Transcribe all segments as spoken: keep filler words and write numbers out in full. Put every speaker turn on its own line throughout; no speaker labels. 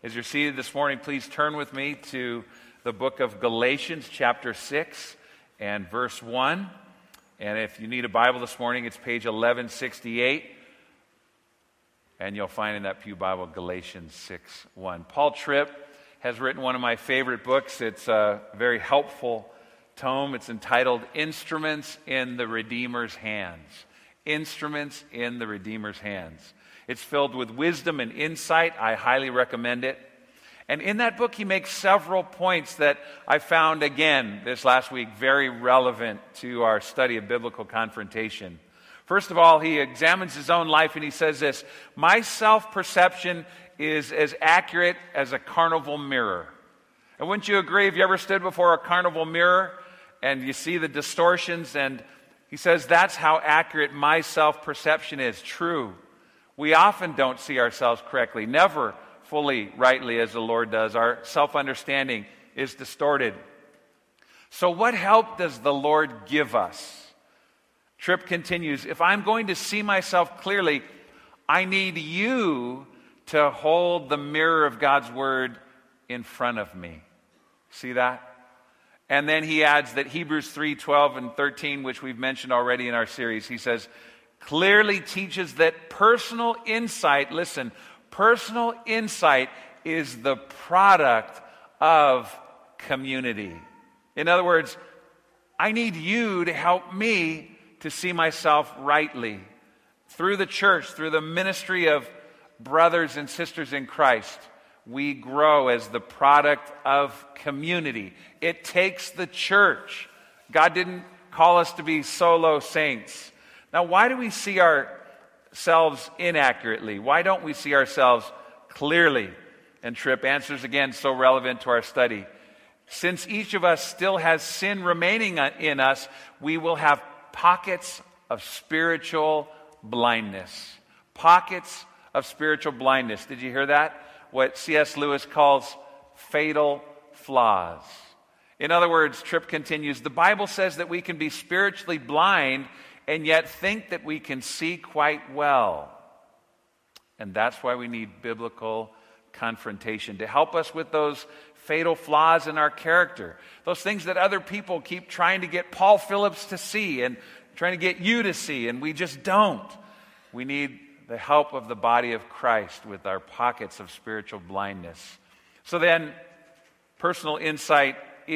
As you're seated this morning, please turn with me to the book of Galatians, chapter six and verse one. And if you need a Bible this morning, it's page eleven sixty-eight. And you'll find in that pew Bible, Galatians six one. Paul Tripp has written one of my favorite books. It's a very helpful tome. It's entitled Instruments in the Redeemer's Hands. Instruments in the Redeemer's Hands. It's filled with wisdom and insight. I highly recommend it. And in that book, he makes several points that I found, again, this last week, very relevant to our study of biblical confrontation. First of all, he examines his own life and he says this: my self-perception is as accurate as a carnival mirror. And wouldn't you agree, have you ever stood before a carnival mirror and you see the distortions? And he says that's how accurate my self-perception is. True. We often don't see ourselves correctly, never fully rightly as the Lord does. Our self-understanding is distorted. So what help does the Lord give us? Tripp continues, if I'm going to see myself clearly, I need you to hold the mirror of God's Word in front of me. See that? And then he adds that Hebrews three twelve and thirteen, which we've mentioned already in our series, he says, clearly teaches that personal insight, listen, personal insight is the product of community. In other words, I need you to help me to see myself rightly. Through the church, through the ministry of brothers and sisters in Christ, we grow as the product of community. It takes the church. God didn't call us to be solo saints. Now, why do we see ourselves inaccurately? Why don't we see ourselves clearly? And Tripp answers again, so relevant to our study. Since each of us still has sin remaining in us, we will have pockets of spiritual blindness. Pockets of spiritual blindness. Did you hear that? What C S Lewis calls fatal flaws. In other words, Tripp continues, the Bible says that we can be spiritually blind and yet think that we can see quite well. And that's why we need biblical confrontation to help us with those fatal flaws in our character. Those things that other people keep trying to get Paul Phillips to see and trying to get you to see, and we just don't. We need the help of the body of Christ with our pockets of spiritual blindness. So then, personal insight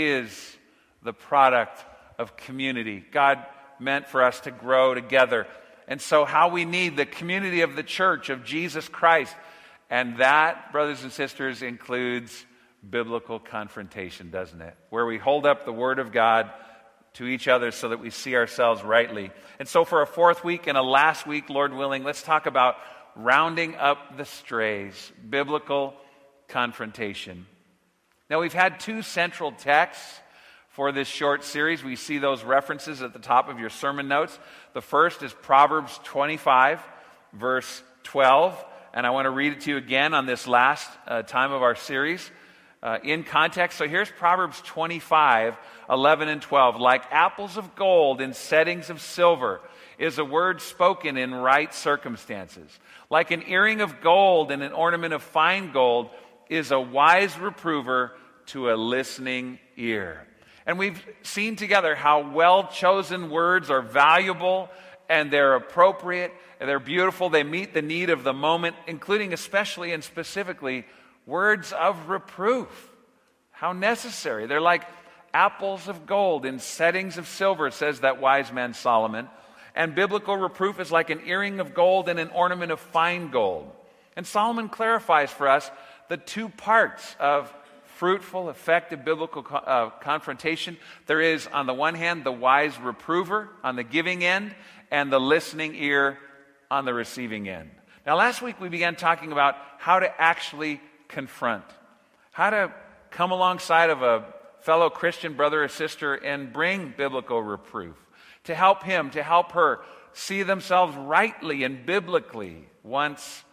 is the product of community. God meant for us to grow together. And so how we need the community of the church of Jesus Christ. And that, brothers and sisters, includes biblical confrontation, doesn't it? Where we hold up the Word of God to each other so that we see ourselves rightly. And so for a fourth week and a last week, Lord willing, let's talk about rounding up the strays, biblical confrontation. Now, we've had two central texts for this short series. We see those references at the top of your sermon notes. The first is Proverbs twenty-five, verse twelve. And I want to read it to you again on this last uh, time of our series uh, in context. So here's Proverbs twenty-five, eleven and twelve. Like apples of gold in settings of silver is a word spoken in right circumstances. Like an earring of gold and an ornament of fine gold is a wise reprover to a listening ear. And we've seen together how well-chosen words are valuable and they're appropriate and they're beautiful. They meet the need of the moment, including especially and specifically words of reproof. How necessary. They're like apples of gold in settings of silver, says that wise man Solomon. And biblical reproof is like an earring of gold and an ornament of fine gold. And Solomon clarifies for us the two parts of fruitful, effective biblical uh, confrontation. There is, on the one hand, the wise reprover on the giving end and the listening ear on the receiving end. Now, last week we began talking about how to actually confront, how to come alongside of a fellow Christian brother or sister and bring biblical reproof, to help him, to help her see themselves rightly and biblically, once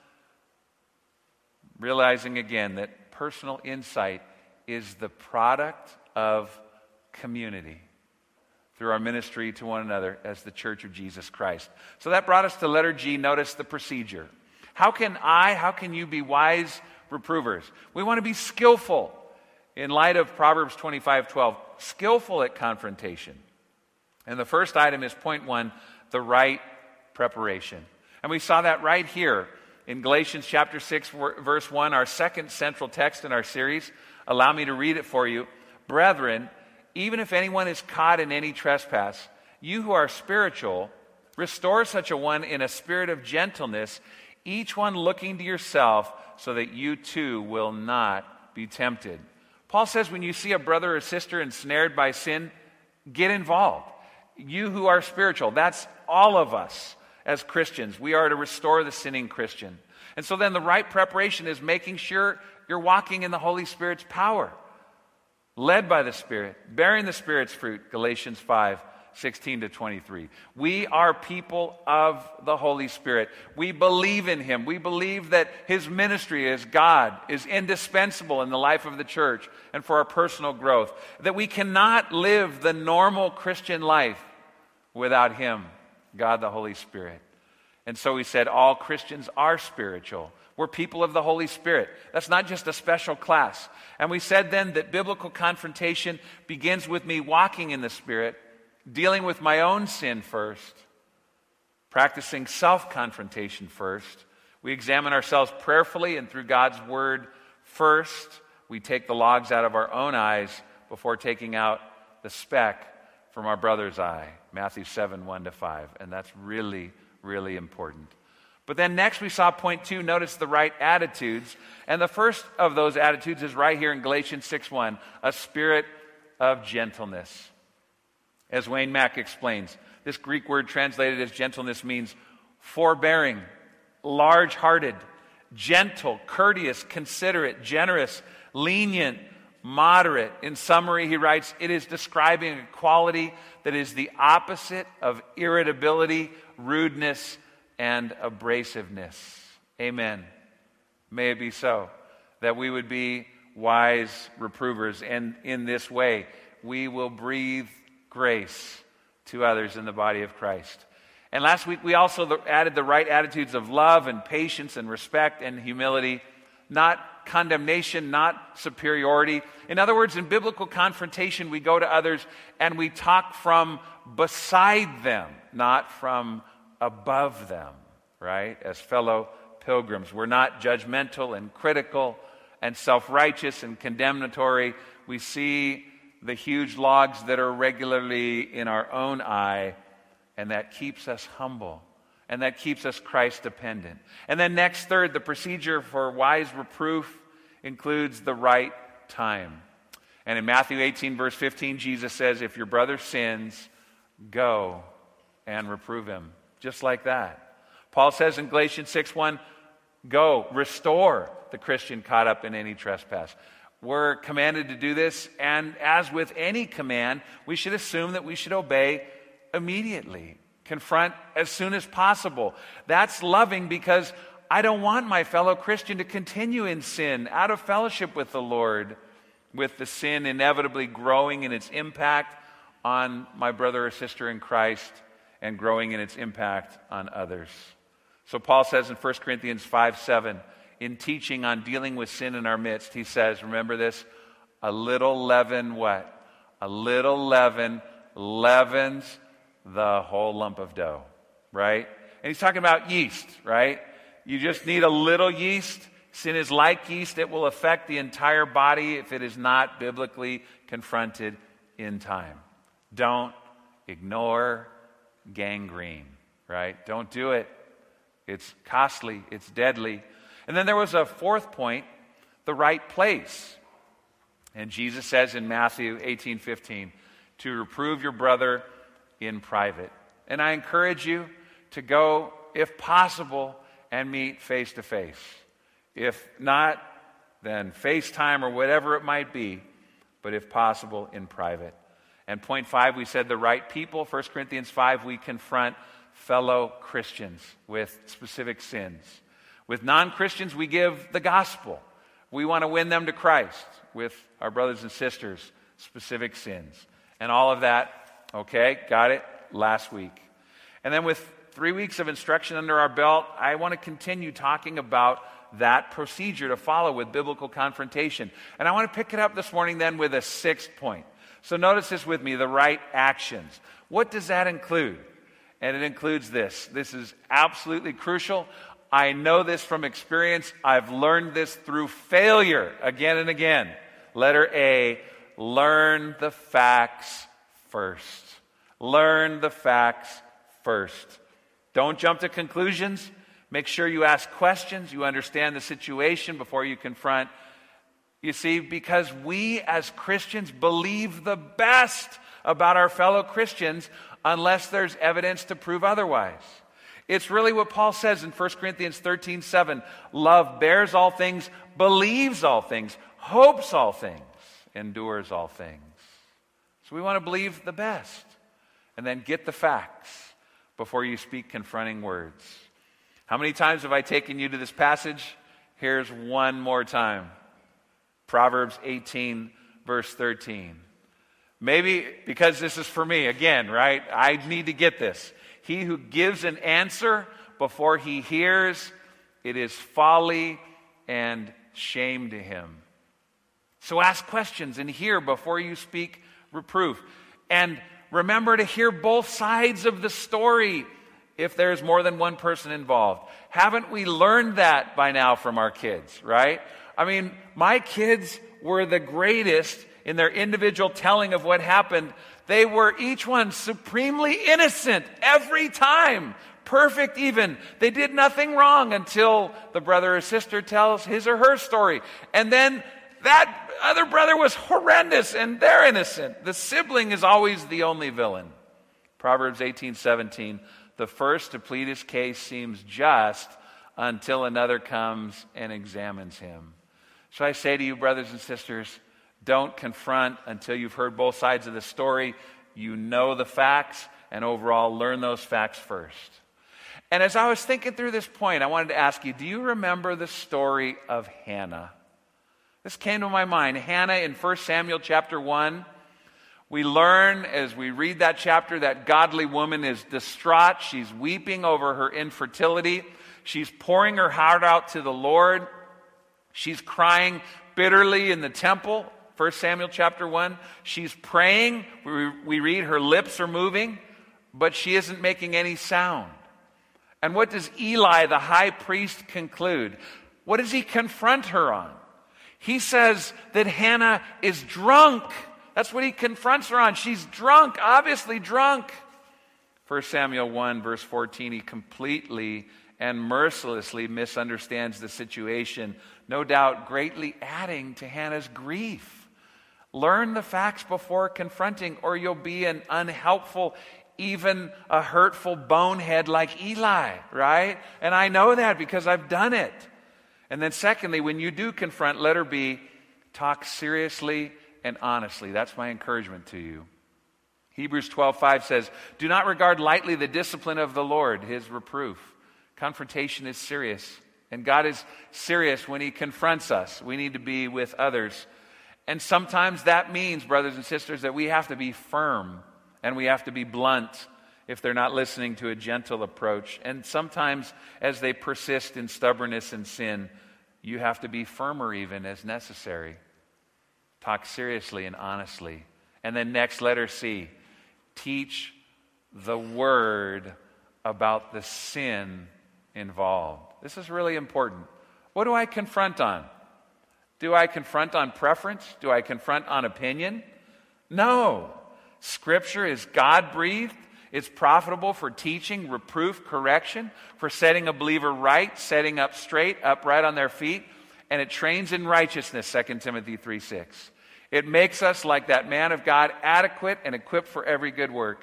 realizing again that personal insight is the product of community through our ministry to one another as the Church of Jesus Christ. So that brought us to letter G. Notice the procedure. How can I, how can you be wise reprovers. We want to be skillful in light of Proverbs twenty-five twelve, skillful at confrontation. And the first item is point one, the right preparation. And we saw that right here in Galatians chapter six, verse one, our second central text in our series. Allow me to read it for you. Brethren, even if anyone is caught in any trespass, you who are spiritual, restore such a one in a spirit of gentleness, each one looking to yourself, so that you too will not be tempted. Paul says when you see a brother or sister ensnared by sin, get involved. You who are spiritual, that's all of us as Christians. We are to restore the sinning Christian. And so then the right preparation is making sure you're walking in the Holy Spirit's power, led by the Spirit, bearing the Spirit's fruit, Galatians five sixteen to twenty-three. We are people of the Holy Spirit. We believe in Him. We believe that His ministry as God is indispensable in the life of the church and for our personal growth. That we cannot live the normal Christian life without Him, God the Holy Spirit. And so we said all Christians are spiritual. We're people of the Holy Spirit. That's not just a special class. And we said then that biblical confrontation begins with me walking in the Spirit, dealing with my own sin first, practicing self-confrontation first. We examine ourselves prayerfully and through God's Word first. We take the logs out of our own eyes before taking out the speck from our brother's eye. Matthew seven, one to five. And that's really, really important. But then next we saw point two, notice the right attitudes. And the first of those attitudes is right here in Galatians six one, a spirit of gentleness. As Wayne Mack explains, this Greek word translated as gentleness means forbearing, large-hearted, gentle, courteous, considerate, generous, lenient, moderate. In summary, he writes, it is describing a quality that is the opposite of irritability, rudeness, and abrasiveness. Amen. May it be so, that we would be wise reprovers, and in this way we will breathe grace to others in the body of Christ. And last week we also added the right attitudes of love and patience and respect and humility, not condemnation, not superiority. In other words, in biblical confrontation, we go to others and we talk from beside them, not from above them, right? As fellow pilgrims. We're not judgmental and critical and self-righteous and condemnatory. We see the huge logs that are regularly in our own eye, and that keeps us humble, and that keeps us Christ-dependent. And then next, third, the procedure for wise reproof includes the right time. And in Matthew eighteen, verse fifteen, Jesus says, if your brother sins, go and reprove him. Just like that. Paul says in Galatians six one, go, restore the Christian caught up in any trespass. We're commanded to do this, and as with any command, we should assume that we should obey immediately. Confront as soon as possible. That's loving because I don't want my fellow Christian to continue in sin, out of fellowship with the Lord, with the sin inevitably growing in its impact on my brother or sister in Christ and growing in its impact on others. So Paul says in First Corinthians five seven, in teaching on dealing with sin in our midst, he says, remember this, a little leaven what? A little leaven leavens the whole lump of dough, right? And he's talking about yeast, right? You just need a little yeast. Sin is like yeast. It will affect the entire body if it is not biblically confronted in time. Don't ignore gangrene, right? Don't do it. It's costly. It's deadly. And then there was a fourth point, the right place. And Jesus says in Matthew eighteen fifteen, to reprove your brother in private. And I encourage you to go, if possible, and meet face to face. If not, then FaceTime or whatever it might be, but if possible, in private. And point five, we said the right people. First Corinthians five, we confront fellow Christians with specific sins. With non-Christians, we give the gospel. We want to win them to Christ. With our brothers and sisters, specific sins. And all of that, okay, got it, last week. And then with three weeks of instruction under our belt, I want to continue talking about that procedure to follow with biblical confrontation. And I want to pick it up this morning then with a sixth point. So notice this with me, the right actions. What does that include? And it includes this. This is absolutely crucial. I know this from experience. I've learned this through failure again and again. Letter A, learn the facts first. Learn the facts first. Don't jump to conclusions. Make sure you ask questions. You understand the situation before you confront. You see, because we as Christians believe the best about our fellow Christians unless there's evidence to prove otherwise. It's really what Paul says in First Corinthians thirteen seven. Love bears all things, believes all things, hopes all things, endures all things. So we want to believe the best and then get the facts before you speak confronting words. How many times have I taken you to this passage? Here's one more time. Proverbs eighteen, verse thirteen. Maybe because this is for me again, right? I need to get this. He who gives an answer before he hears, it is folly and shame to him. So ask questions and hear before you speak reproof. And remember to hear both sides of the story if there's more than one person involved. Haven't we learned that by now from our kids, right? I mean, my kids were the greatest in their individual telling of what happened. They were each one supremely innocent every time. Perfect even. They did nothing wrong until the brother or sister tells his or her story. And then that other brother was horrendous and they're innocent. The sibling is always the only villain. Proverbs eighteen seventeen. The first to plead his case seems just until another comes and examines him. So I say to you, brothers and sisters, don't confront until you've heard both sides of the story. You know the facts, and overall, learn those facts first. And as I was thinking through this point, I wanted to ask you, do you remember the story of Hannah? This came to my mind. Hannah in First Samuel chapter one. We learn as we read that chapter that godly woman is distraught. She's weeping over her infertility. She's pouring her heart out to the Lord. She's crying bitterly in the temple. First Samuel chapter one. She's praying. We, we read her lips are moving, but she isn't making any sound. And what does Eli, the high priest, conclude? What does he confront her on? He says that Hannah is drunk. That's what he confronts her on. She's drunk, obviously drunk. First Samuel one, verse fourteen, he completely and mercilessly misunderstands the situation, no doubt greatly adding to Hannah's grief. Learn the facts before confronting, or you'll be an unhelpful, even a hurtful bonehead like Eli, right? And I know that because I've done it. And then secondly, when you do confront, let her be, talk seriously and honestly. That's my encouragement to you. Hebrews twelve five says, do not regard lightly the discipline of the Lord, his reproof. Confrontation is serious, and God is serious when he confronts us. We need to be with others. And sometimes that means, brothers and sisters, that we have to be firm and we have to be blunt if they're not listening to a gentle approach. And sometimes as they persist in stubbornness and sin, you have to be firmer even as necessary. Talk seriously and honestly. And then next, letter C, teach the word about the sin involved. This is really important. What do I confront on? Do I confront on preference? Do I confront on opinion? No. Scripture is God-breathed. It's profitable for teaching, reproof, correction, for setting a believer right, setting up straight, upright on their feet, and it trains in righteousness, Second Timothy three six. It makes us, like that man of God, adequate and equipped for every good work.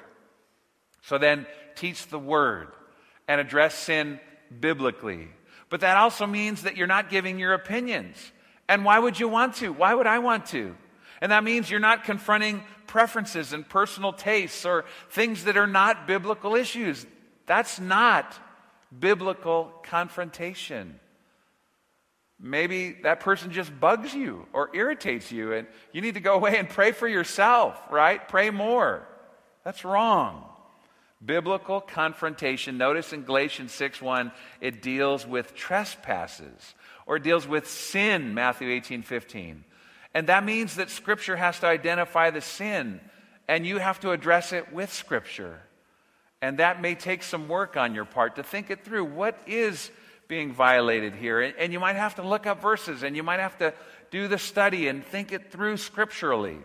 So then, teach the word and address sin biblically. But that also means that you're not giving your opinions. And why would you want to? Why would I want to? And that means you're not confronting preferences and personal tastes or things that are not biblical issues. That's not biblical confrontation. Maybe that person just bugs you or irritates you, and you need to go away and pray for yourself, right? Pray more. That's wrong. Biblical confrontation, notice in Galatians six one, it deals with trespasses or it deals with sin, Matthew eighteen fifteen. And that means that Scripture has to identify the sin, and you have to address it with Scripture. And that may take some work on your part to think it through. What is being violated here? And you might have to look up verses, and you might have to do the study and think it through scripturally.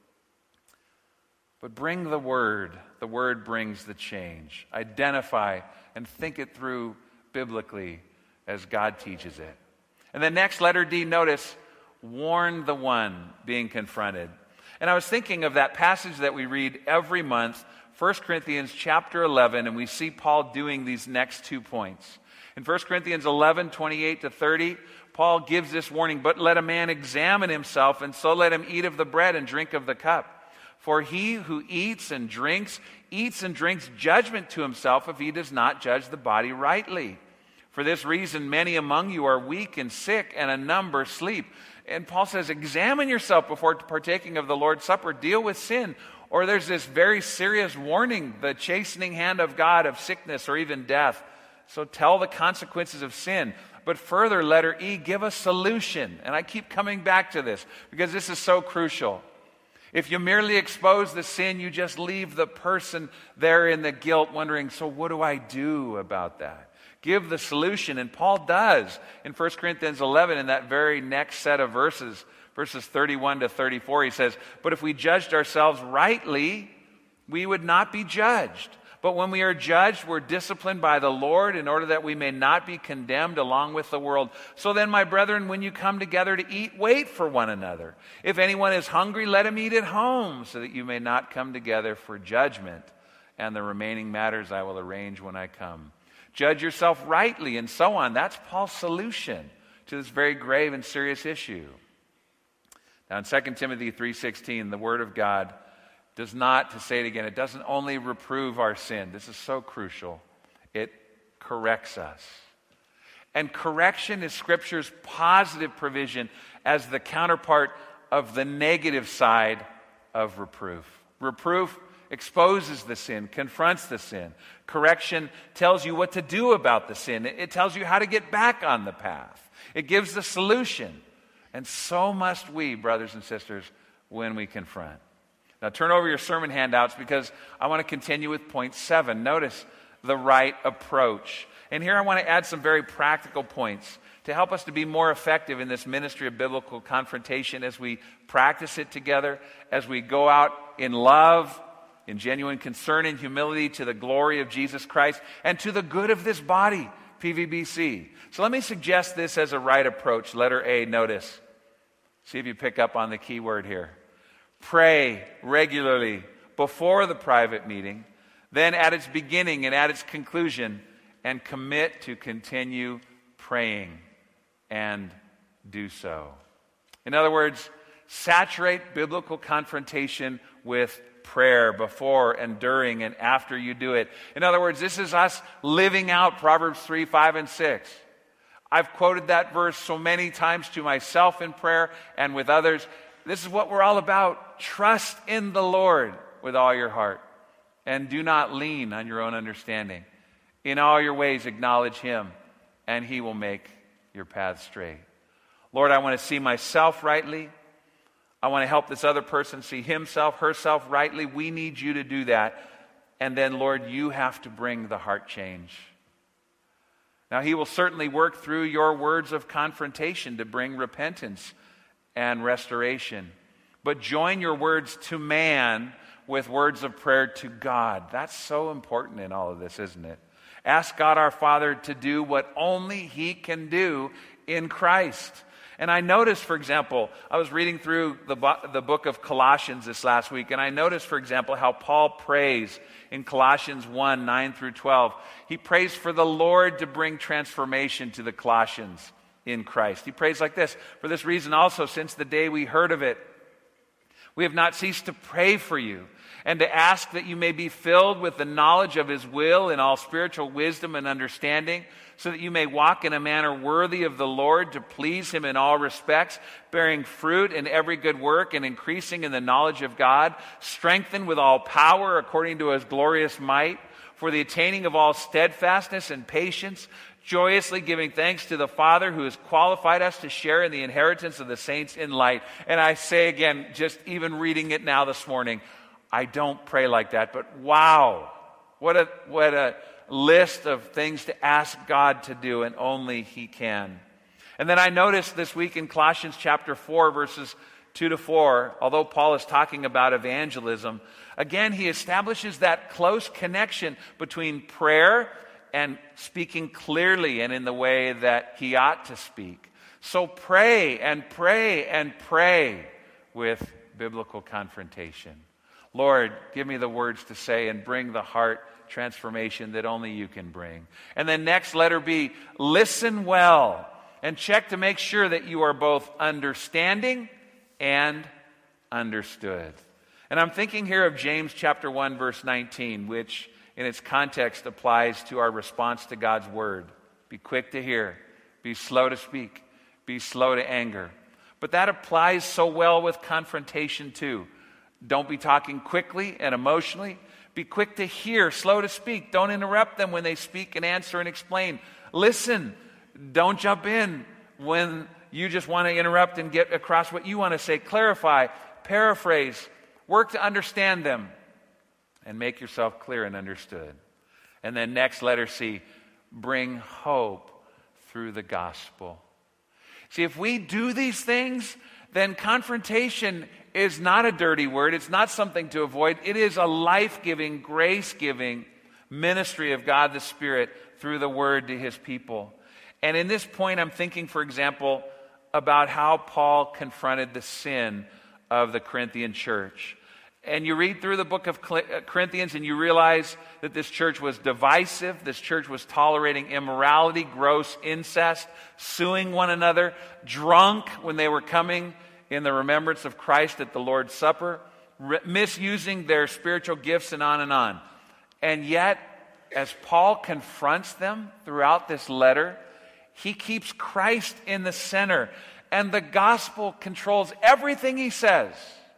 But bring the Word. The Word brings the change. Identify and think it through biblically as God teaches it. And then next, letter D, notice, warn the one being confronted. And I was thinking of that passage that we read every month, First Corinthians chapter eleven, and we see Paul doing these next two points. In First Corinthians eleven, twenty-eight to thirty, Paul gives this warning, but let a man examine himself, and so let him eat of the bread and drink of the cup. For he who eats and drinks, eats and drinks judgment to himself if he does not judge the body rightly. For this reason, many among you are weak and sick, and a number sleep. And Paul says, examine yourself before partaking of the Lord's Supper. Deal with sin. Or there's this very serious warning, the chastening hand of God of sickness or even death. So tell the consequences of sin. But further, letter E, give a solution. And I keep coming back to this because this is so crucial. If you merely expose the sin, you just leave the person there in the guilt wondering, so what do I do about that? Give the solution. And Paul does in First Corinthians eleven in that very next set of verses, verses thirty-one to thirty-four. He says, but if we judged ourselves rightly, we would not be judged. But when we are judged, we're disciplined by the Lord in order that we may not be condemned along with the world. So then, my brethren, when you come together to eat, wait for one another. If anyone is hungry, let him eat at home, so that you may not come together for judgment. And the remaining matters I will arrange when I come. Judge yourself rightly, and so on. That's Paul's solution to this very grave and serious issue. Now in Second Timothy three sixteen, the Word of God does not, to say it again, it doesn't only reprove our sin. This is so crucial. It corrects us. And correction is Scripture's positive provision as the counterpart of the negative side of reproof. Reproof exposes the sin, confronts the sin. Correction tells you what to do about the sin. It tells you how to get back on the path. It gives the solution. And so must we, brothers and sisters, when we confront. Now turn over your sermon handouts because I want to continue with point seven. Notice the right approach. And here I want to add some very practical points to help us to be more effective in this ministry of biblical confrontation as we practice it together, as we go out in love, in genuine concern and humility to the glory of Jesus Christ and to the good of this body, P V B C. So let me suggest this as a right approach. Letter A, notice. See if you pick up on the key word here. Pray regularly before the private meeting, then at its beginning and at its conclusion, and commit to continue praying and do so. In other words, saturate biblical confrontation with prayer before and during and after you do it. In other words, this is us living out Proverbs three, five, and six. I've quoted that verse so many times to myself in prayer and with others. This is what we're all about. Trust in the Lord with all your heart and do not lean on your own understanding. In all your ways acknowledge Him and He will make your path straight. Lord, I want to see myself rightly. I want to help this other person see himself, herself rightly. We need you to do that. And then, Lord, you have to bring the heart change. Now, He will certainly work through your words of confrontation to bring repentance and restoration. But join your words to man with words of prayer to God. That's so important in all of this, isn't it? Ask God our Father to do what only He can do in Christ. And I noticed, for example, I was reading through the, the book of Colossians this last week, and I noticed, for example, how Paul prays in Colossians one, nine through twelve. He prays for the Lord to bring transformation to the Colossians in Christ. He prays like this, for this reason also, since the day we heard of it, we have not ceased to pray for you and to ask that you may be filled with the knowledge of His will in all spiritual wisdom and understanding, so that you may walk in a manner worthy of the Lord, to please Him in all respects, bearing fruit in every good work and increasing in the knowledge of God, strengthened with all power according to His glorious might, for the attaining of all steadfastness and patience, joyously giving thanks to the Father who has qualified us to share in the inheritance of the saints in light. And I say again, just even reading it now this morning, I don't pray like that, but wow, what a what a list of things to ask God to do, and only He can. And then I noticed this week in Colossians chapter four, verses two to four, although Paul is talking about evangelism, again, he establishes that close connection between prayer and speaking clearly and in the way that he ought to speak. So pray and pray and pray with biblical confrontation. Lord, give me the words to say and bring the heart transformation that only you can bring. And then next, letter B, listen well and check to make sure that you are both understanding and understood. And I'm thinking here of James chapter one, verse nineteen, which in its context applies to our response to God's word. Be quick to hear, be slow to speak, be slow to anger. But that applies so well with confrontation too. Don't be talking quickly and emotionally. Be quick to hear, slow to speak. Don't interrupt them when they speak and answer and explain. Listen. Don't jump in when you just want to interrupt and get across what you want to say. Clarify, paraphrase, work to understand them, and make yourself clear and understood. And then next, letter C, bring hope through the gospel. See, if we do these things, then confrontation is not a dirty word. It's not something to avoid. It is a life-giving, grace-giving ministry of God the Spirit through the word to his people. And in this point, I'm thinking, for example, about how Paul confronted the sin of the Corinthian church. And you read through the book of Corinthians and you realize that this church was divisive. This church was tolerating immorality, gross incest, suing one another, drunk when they were coming in the remembrance of Christ at the Lord's Supper, re- misusing their spiritual gifts, and on and on. And yet, as Paul confronts them throughout this letter, he keeps Christ in the center, and the gospel controls everything he says.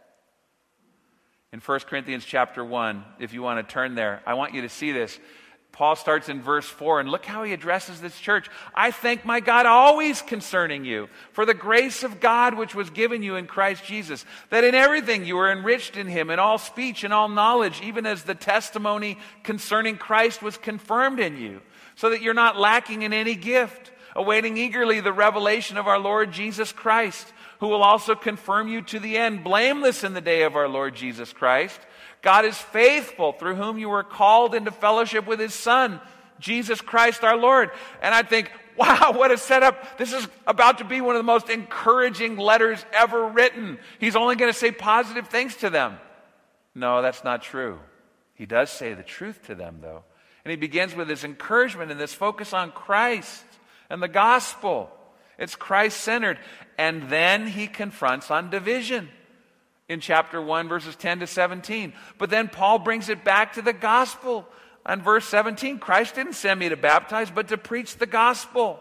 In First Corinthians chapter one, if you want to turn there, I want you to see this. Paul starts in verse four, and look how he addresses this church. I thank my God always concerning you for the grace of God which was given you in Christ Jesus, that in everything you were enriched in him, in all speech and all knowledge, even as the testimony concerning Christ was confirmed in you, so that you're not lacking in any gift, awaiting eagerly the revelation of our Lord Jesus Christ, who will also confirm you to the end, blameless in the day of our Lord Jesus Christ. God is faithful, through whom you were called into fellowship with his Son, Jesus Christ our Lord. And I think, wow, what a setup. This is about to be one of the most encouraging letters ever written. He's only going to say positive things to them. No, that's not true. He does say the truth to them, though. And he begins with this encouragement and this focus on Christ and the gospel. It's Christ-centered. And then he confronts on division in chapter one, verses ten to seventeen. But then Paul brings it back to the gospel. On verse seventeen, Christ didn't send me to baptize, but to preach the gospel.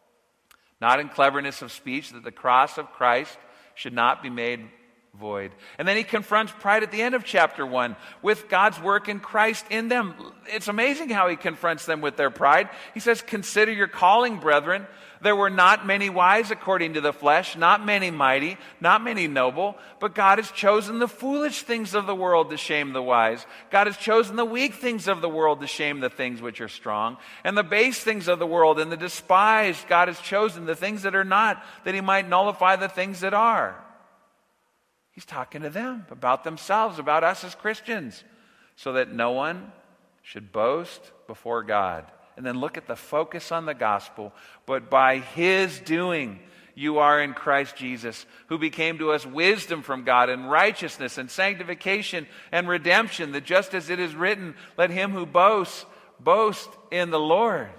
Not in cleverness of speech, that the cross of Christ should not be made void. And then he confronts pride at the end of chapter one with God's work in Christ in them. It's amazing how he confronts them with their pride. He says, consider your calling, brethren. There were not many wise according to the flesh, not many mighty, not many noble, but God has chosen the foolish things of the world to shame the wise. God has chosen the weak things of the world to shame the things which are strong. And the base things of the world and the despised, God has chosen the things that are not, that he might nullify the things that are. He's talking to them about themselves, about us as Christians, so that no one should boast before God. And then look at the focus on the gospel. But by his doing, you are in Christ Jesus, who became to us wisdom from God and righteousness and sanctification and redemption, that just as it is written, let him who boasts, boast in the Lord.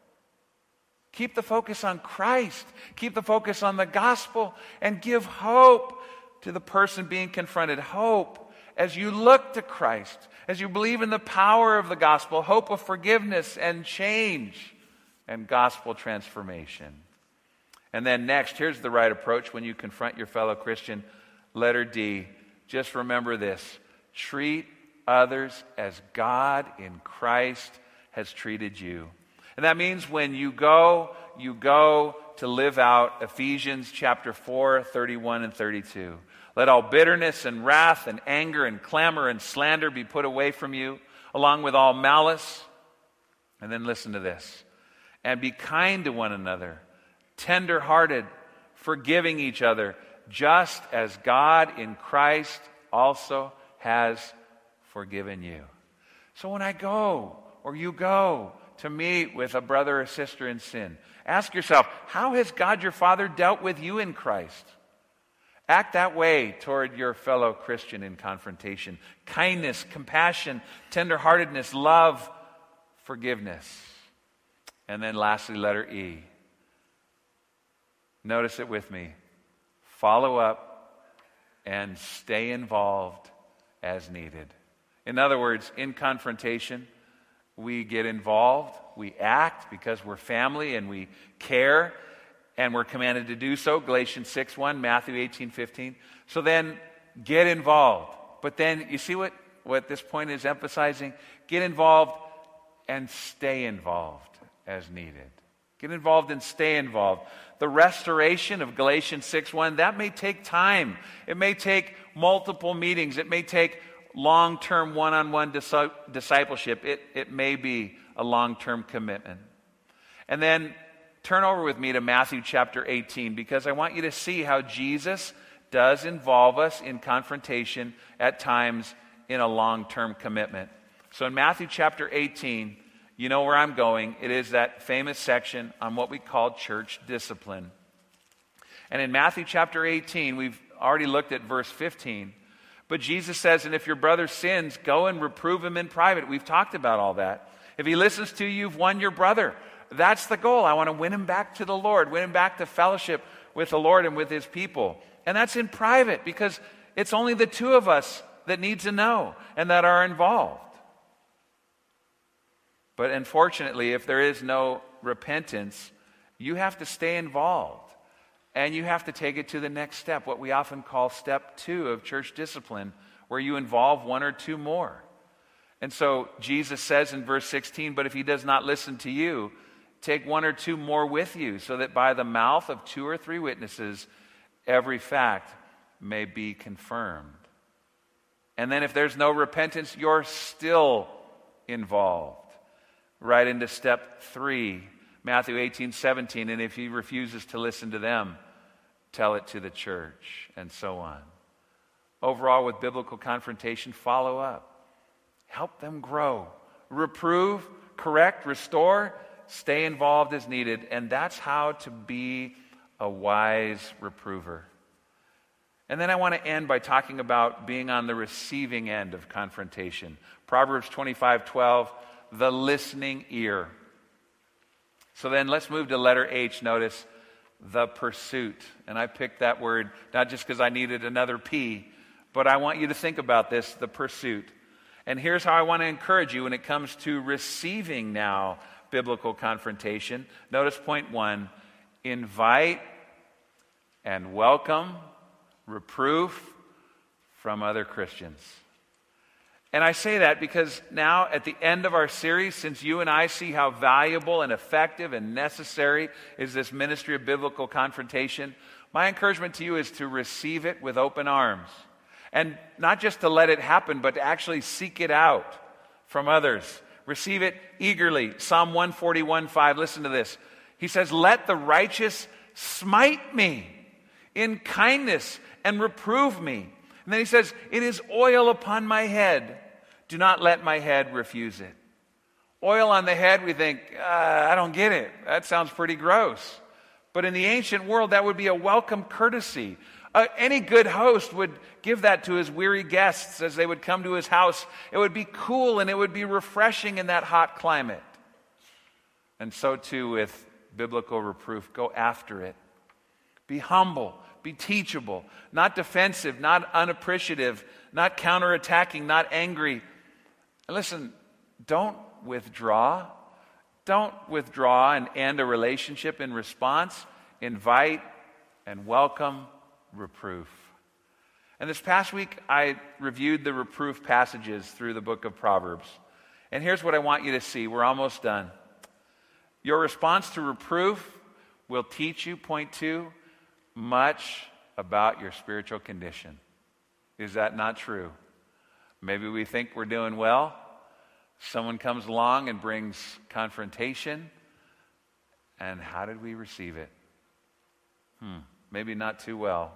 Keep the focus on Christ. Keep the focus on the gospel, and give hope to the person being confronted. Hope as you look to Christ, as you believe in the power of the gospel, hope of forgiveness and change and gospel transformation. And then next, here's the right approach when you confront your fellow Christian. Letter D, just remember this. Treat others as God in Christ has treated you. And that means when you go, you go to live out Ephesians chapter four, thirty-one and thirty-two. Let all bitterness and wrath and anger and clamor and slander be put away from you, along with all malice. And then listen to this. And be kind to one another, tender-hearted, forgiving each other, just as God in Christ also has forgiven you. So when I go, or you go, to meet with a brother or sister in sin, ask yourself, how has God your Father dealt with you in Christ? Act that way toward your fellow Christian in confrontation. Kindness, compassion, tenderheartedness, love, forgiveness. And then lastly, letter E. Notice it with me. Follow up and stay involved as needed. In other words, in confrontation, we get involved, we act because we're family and we care, and we're commanded to do so. Galatians six one, Matthew eighteen fifteen. So then, get involved. But then, you see what, what this point is emphasizing? Get involved and stay involved as needed. Get involved and stay involved. The restoration of Galatians six one, that may take time. It may take multiple meetings. It may take long-term one-on-one dis- discipleship. It, it may be a long-term commitment. And then turn over with me to Matthew chapter eighteen, because I want you to see how Jesus does involve us in confrontation at times in a long-term commitment. So in Matthew chapter eighteen, you know where I'm going. It is that famous section on what we call church discipline. And in Matthew chapter eighteen, we've already looked at verse fifteen. But Jesus says, and if your brother sins, go and reprove him in private. We've talked about all that. If he listens to you, you've won your brother. That's the goal. I want to win him back to the Lord, win him back to fellowship with the Lord and with his people. And that's in private, because it's only the two of us that need to know and that are involved. But unfortunately, if there is no repentance, you have to stay involved. And you have to take it to the next step, what we often call step two of church discipline, where you involve one or two more. And so Jesus says in verse sixteen, but if he does not listen to you, take one or two more with you, so that by the mouth of two or three witnesses, every fact may be confirmed. And then if there's no repentance, you're still involved. Right into step three, Matthew eighteen seventeen, and if he refuses to listen to them, tell it to the church, and so on. Overall, with biblical confrontation, follow up. Help them grow. Reprove, correct, restore, stay involved as needed. And that's how to be a wise reprover. And then I want to end by talking about being on the receiving end of confrontation. Proverbs twenty-five twelve, the listening ear. So then let's move to letter H. Notice the pursuit. And I picked that word not just because I needed another P, but I want you to think about this, the pursuit. And here's how I want to encourage you when it comes to receiving now biblical confrontation. Notice point one, invite and welcome reproof from other Christians. And I say that because now at the end of our series, since you and I see how valuable and effective and necessary is this ministry of biblical confrontation, my encouragement to you is to receive it with open arms. And not just to let it happen, but to actually seek it out from others. Receive it eagerly. Psalm one forty-one five, listen to this. He says, let the righteous smite me in kindness and reprove me. And then he says, it is oil upon my head. Do not let my head refuse it. Oil on the head, we think, uh, I don't get it. That sounds pretty gross. But in the ancient world, that would be a welcome courtesy. Uh, any good host would give that to his weary guests as they would come to his house. It would be cool and it would be refreshing in that hot climate. And so too with biblical reproof. Go after it. Be humble. Be teachable. Not defensive. Not unappreciative. Not counterattacking. Not angry. And listen, don't withdraw. Don't withdraw and end a relationship in response. Invite and welcome reproof. And this past week, I reviewed the reproof passages through the book of Proverbs. And here's what I want you to see. We're almost done. Your response to reproof will teach you, point two, much about your spiritual condition. Is that not true? Maybe we think we're doing well. Someone comes along and brings confrontation. And how did we receive it? Hmm, maybe not too well.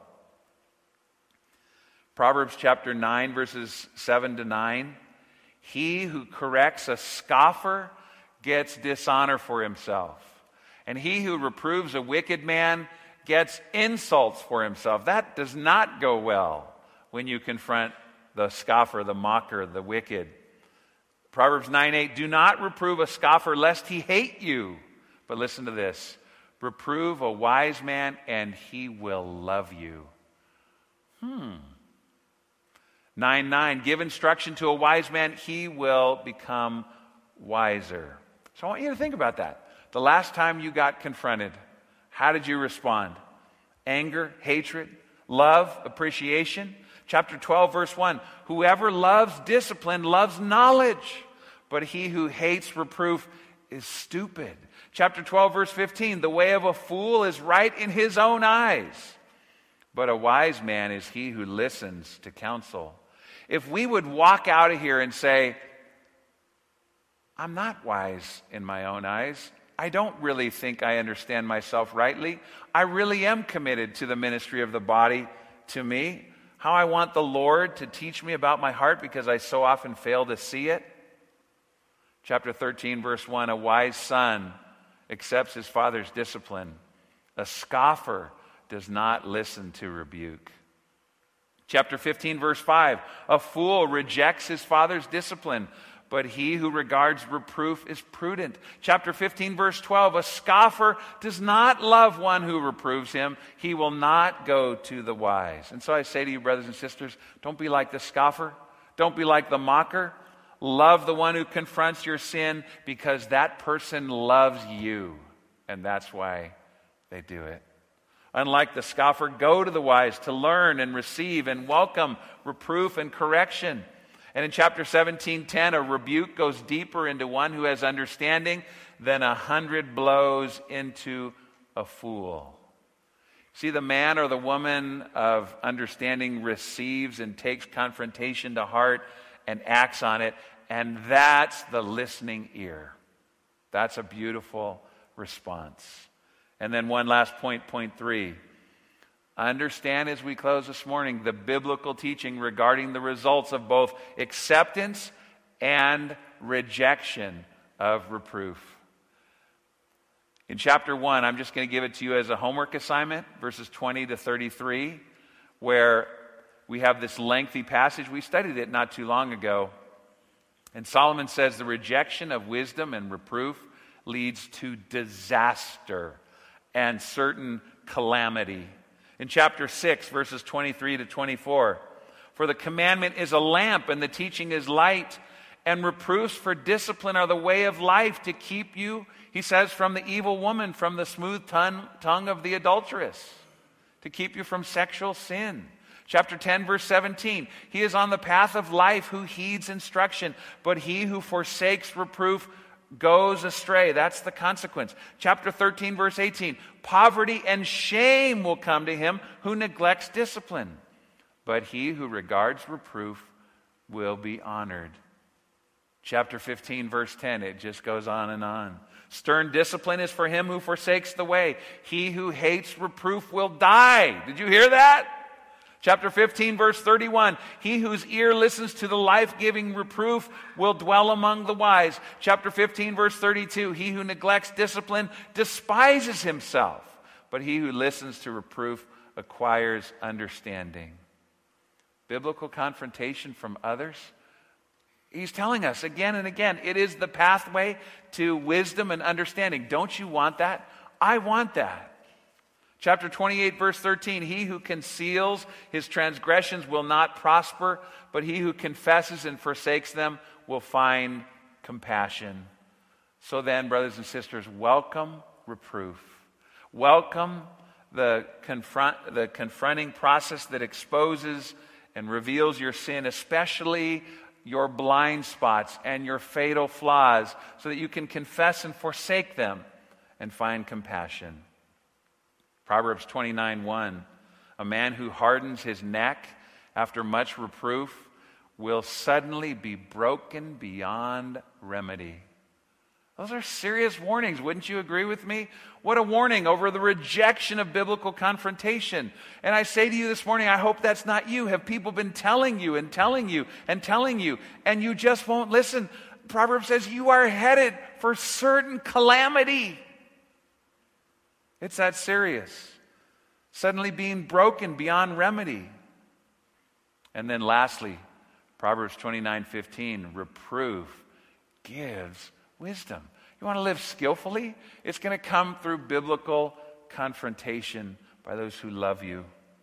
Proverbs chapter nine, verses seven to nine. He who corrects a scoffer gets dishonor for himself, and he who reproves a wicked man gets insults for himself. That does not go well when you confront the scoffer, the mocker, the wicked. Proverbs nine eight, do not reprove a scoffer lest he hate you. But listen to this. Reprove a wise man and he will love you. Hmm. nine nine, give instruction to a wise man, he will become wiser. So I want you to think about that. The last time you got confronted, how did you respond? Anger, hatred, love, appreciation? Chapter twelve, verse one, whoever loves discipline loves knowledge, but he who hates reproof is stupid. Chapter twelve, verse fifteen, the way of a fool is right in his own eyes, but a wise man is he who listens to counsel. If we would walk out of here and say, I'm not wise in my own eyes. I don't really think I understand myself rightly. I really am committed to the ministry of the body to me. How I want the Lord to teach me about my heart because I so often fail to see it. Chapter thirteen, verse one, a wise son accepts his father's discipline. A scoffer does not listen to rebuke. Chapter fifteen, verse five, a fool rejects his father's discipline, but he who regards reproof is prudent. Chapter fifteen, verse twelve, a scoffer does not love one who reproves him. He will not go to the wise. And so I say to you, brothers and sisters, don't be like the scoffer. Don't be like the mocker. Love the one who confronts your sin because that person loves you. And that's why they do it. Unlike the scoffer, go to the wise to learn and receive and welcome reproof and correction. And in chapter seventeen ten, a rebuke goes deeper into one who has understanding than a hundred blows into a fool. See, the man or the woman of understanding receives and takes confrontation to heart and acts on it, and that's the listening ear. That's a beautiful response. And then one last point, point three. Understand as we close this morning the biblical teaching regarding the results of both acceptance and rejection of reproof. In chapter one, I'm just going to give it to you as a homework assignment, verses twenty to thirty-three, where we have this lengthy passage. We studied it not too long ago. And Solomon says the rejection of wisdom and reproof leads to disaster and certain calamity. In chapter six, verses twenty-three to twenty-four, for the commandment is a lamp and the teaching is light, and reproofs for discipline are the way of life to keep you, he says, from the evil woman, from the smooth tongue, tongue of the adulteress, to keep you from sexual sin. Chapter ten, verse seventeen, he is on the path of life who heeds instruction, but he who forsakes reproof goes astray. That's the consequence. Chapter thirteen, verse eighteen, poverty and shame will come to him who neglects discipline, but he who regards reproof will be honored. Chapter fifteen, verse ten, it just goes on and on. Stern discipline is for him who forsakes the way. He who hates reproof will die. Did you hear that? Chapter fifteen, verse thirty-one, he whose ear listens to the life-giving reproof will dwell among the wise. Chapter fifteen, verse thirty-two, he who neglects discipline despises himself, but he who listens to reproof acquires understanding. Biblical confrontation from others. He's telling us again and again, it is the pathway to wisdom and understanding. Don't you want that? I want that. Chapter twenty-eight, verse thirteen, he who conceals his transgressions will not prosper, but he who confesses and forsakes them will find compassion. So then, brothers and sisters, welcome reproof. Welcome the confront, the confronting process that exposes and reveals your sin, especially your blind spots and your fatal flaws, so that you can confess and forsake them and find compassion. Proverbs twenty-nine one, a man who hardens his neck after much reproof will suddenly be broken beyond remedy. Those are serious warnings. Wouldn't you agree with me? What a warning over the rejection of biblical confrontation. And I say to you this morning, I hope that's not you. Have people been telling you and telling you and telling you, and you just won't listen? Proverbs says you are headed for certain calamity. It's that serious. Suddenly being broken beyond remedy. And then lastly, Proverbs twenty-nine fifteen, reproof gives wisdom. You want to live skillfully? It's going to come through biblical confrontation by those who love you.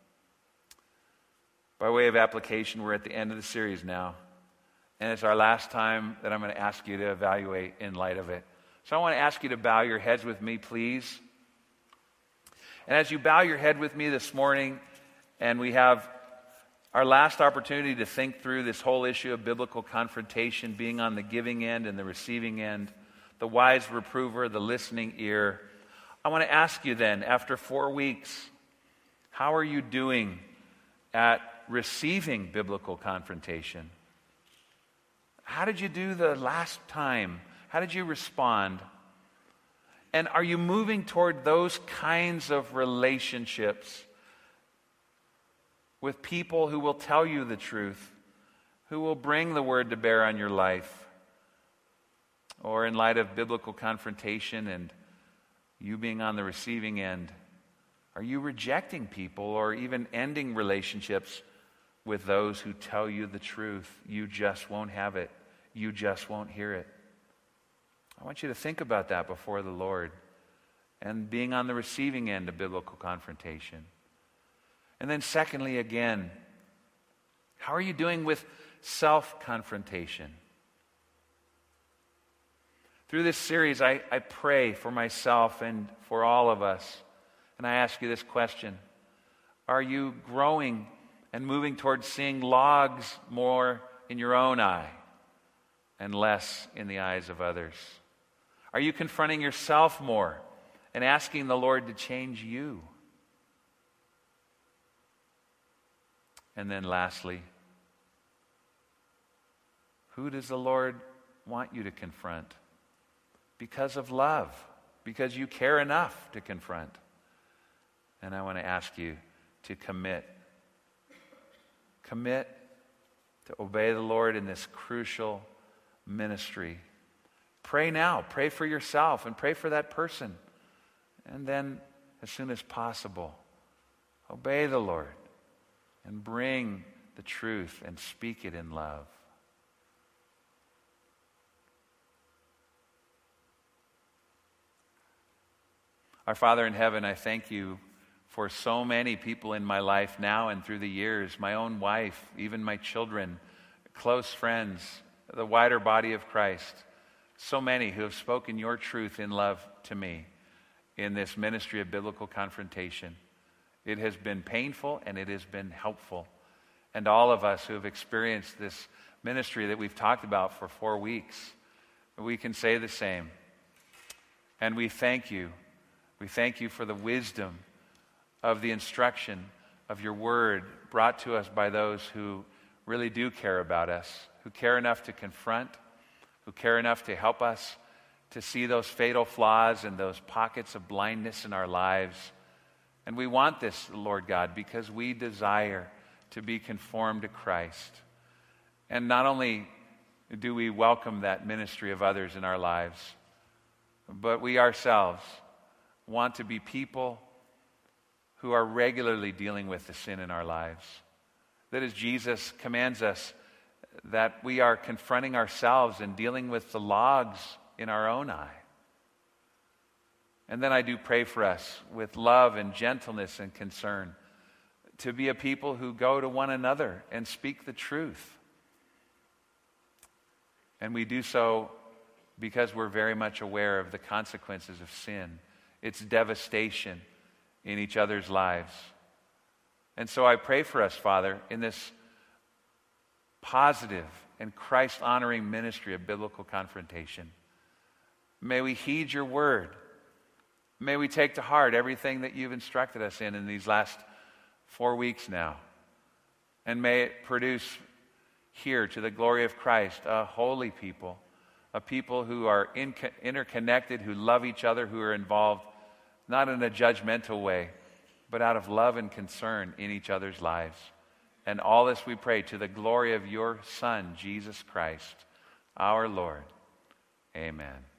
By way of application, we're at the end of the series now. And it's our last time that I'm going to ask you to evaluate in light of it. So I want to ask you to bow your heads with me, please. And as you bow your head with me this morning, and we have our last opportunity to think through this whole issue of biblical confrontation, being on the giving end and the receiving end, the wise reprover, the listening ear. I want to ask you then, after four weeks, how are you doing at receiving biblical confrontation? How did you do the last time? How did you respond? And are you moving toward those kinds of relationships with people who will tell you the truth, who will bring the word to bear on your life? Or in light of biblical confrontation and you being on the receiving end, are you rejecting people or even ending relationships with those who tell you the truth? You just won't have it. You just won't hear it. I want you to think about that before the Lord and being on the receiving end of biblical confrontation. And then secondly, again, how are you doing with self-confrontation? Through this series, I, I pray for myself and for all of us. And I ask you this question. Are you growing and moving towards seeing logs more in your own eye and less in the eyes of others? Are you confronting yourself more and asking the Lord to change you? And then lastly, who does the Lord want you to confront? Because of love, because you care enough to confront. And I want to ask you to commit. Commit to obey the Lord in this crucial ministry. Pray now. Pray for yourself and pray for that person. And then, as soon as possible, obey the Lord and bring the truth and speak it in love. Our Father in heaven, I thank you for so many people in my life now and through the years, my own wife, even my children, close friends, the wider body of Christ, so many who have spoken your truth in love to me in this ministry of biblical confrontation. It has been painful and it has been helpful. And all of us who have experienced this ministry that we've talked about for four weeks, we can say the same. And we thank you. We thank you for the wisdom of the instruction of your word brought to us by those who really do care about us, who care enough to confront, who care enough to help us to see those fatal flaws and those pockets of blindness in our lives. And we want this, Lord God, because we desire to be conformed to Christ. And not only do we welcome that ministry of others in our lives, but we ourselves want to be people who are regularly dealing with the sin in our lives. That as Jesus commands us, that we are confronting ourselves and dealing with the logs in our own eye. And then I do pray for us with love and gentleness and concern to be a people who go to one another and speak the truth. And we do so because we're very much aware of the consequences of sin, its devastation in each other's lives. And so I pray for us, Father, in this positive and Christ-honoring ministry of biblical confrontation. May we heed your word. May we take to heart everything that you've instructed us in in these last four weeks now. And may it produce here, to the glory of Christ, a holy people, a people who are in, interconnected, who love each other, who are involved, not in a judgmental way, but out of love and concern in each other's lives. And all this we pray to the glory of your Son, Jesus Christ, our Lord. Amen.